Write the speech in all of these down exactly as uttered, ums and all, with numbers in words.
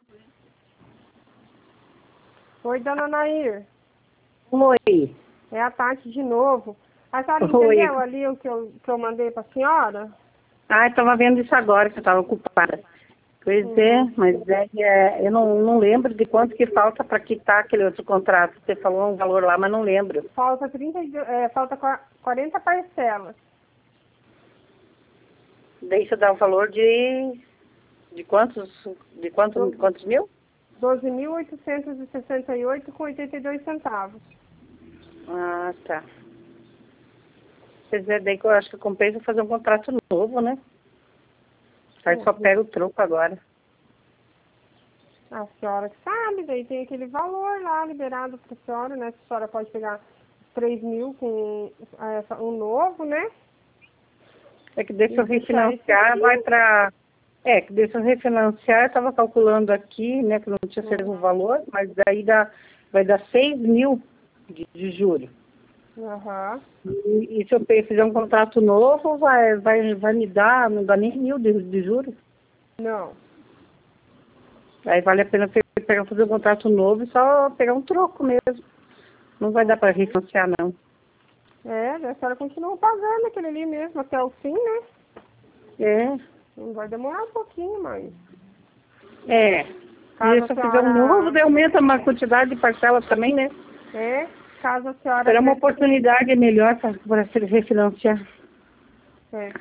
Oi, dona Nair. Oi. É a Tati de novo. A senhora Oi. entendeu ali o que eu, que eu mandei para a senhora? Ah, eu estava vendo isso agora, que eu estava ocupada. Pois Uhum. é, mas é, é, eu não, não lembro de quanto que falta para quitar aquele outro contrato. Você falou um valor lá, mas não lembro. Falta, trinta, e do- é, falta qua- quarenta parcelas. Daí você dá o valor de, de quantos, de quantos, quantos mil? doze mil oitocentos e sessenta e oito com oitenta e dois centavos. Ah, tá. Quer dizer, daí que eu acho que compensa fazer um contrato novo, né? Aí só pega o troco agora. A senhora que sabe, daí tem aquele valor lá liberado para a senhora, né? A senhora pode pegar três mil com é, um novo, né? É que deixa E eu deixar esse refinanciar, aqui. vai para... É, que deixa eu refinanciar, eu estava calculando aqui, né, que não tinha certeza o valor, mas daí dá, vai dar seis mil de, de juros. Aham. E, e se eu pe- fizer um contrato novo, vai, vai, vai me dar, não dá nem mil de, de juros. Não. Aí vale a pena pe- pegar, fazer um contrato novo e só pegar um troco mesmo. Não vai dar para refinanciar, não. É, a senhora continua pagando aquele ali mesmo até o fim, né? É, Não vai demorar um pouquinho, mas é. E caso a se eu fizer um novo, senhora daí aumenta uma quantidade de parcelas também, né? é, caso a senhora Será uma prefira, oportunidade melhor para se refinanciar. é,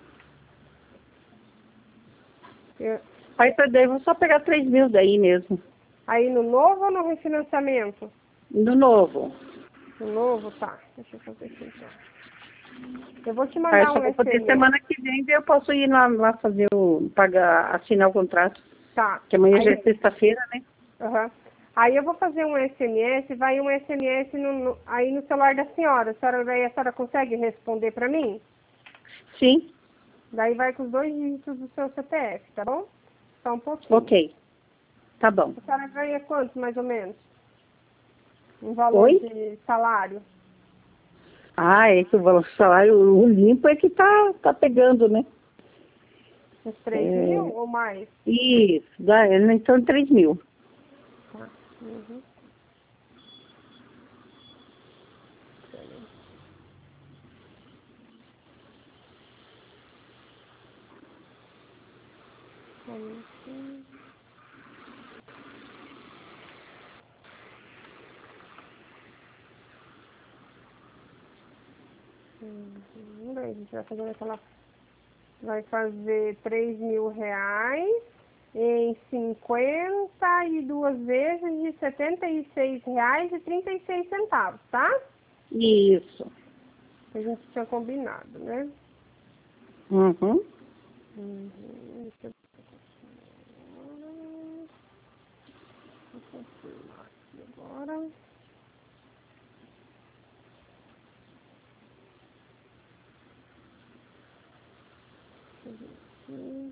eu- Aí pra daí eu vou só pegar três mil daí mesmo. aí no novo ou no refinanciamento? No novo. No novo, tá. Deixa eu fazer aqui então. Eu vou te Aí eu mandar só um vou poder S M S. semana que vem, daí eu posso ir lá, lá fazer o. pagar, assinar o contrato. Tá. Que amanhã já é Aí, sexta-feira, né? aham. Aí eu vou fazer um S M S, vai um S M S no, no- aí no celular da senhora. A senhora, daí a senhora consegue responder pra mim? Sim, Daí vai com os dois dígitos do seu C P F, tá bom? Só um pouquinho. ok. Tá bom. A senhora ganha quanto, mais ou menos? Um valor Oi? de salário? Ah, é que o valor do salário, o limpo é que tá, tá pegando, né? Uns três mil É, ou mais? isso, dá, então três mil. Tá. Uhum. Peraí. Aí, sim. Uhum. Daí a gente vai fazer aquela... Vai fazer três mil reais em cinquenta e duas vezes de setenta e seis reais e trinta e seis centavos, tá? Isso. Que a gente tinha combinado, né? Uhum. Uhum. Deixa eu vou confirmar aqui agora. Deixa eu ver aqui.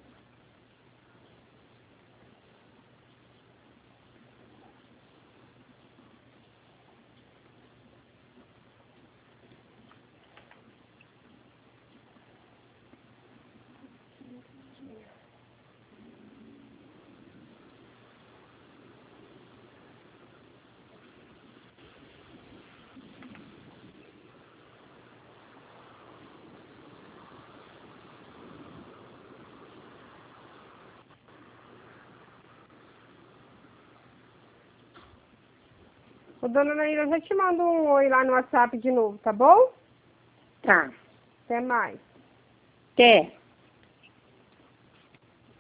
Ô, dona Naíra, eu já te mando um oi lá no WhatsApp de novo, tá bom? Tá. Até mais. Até.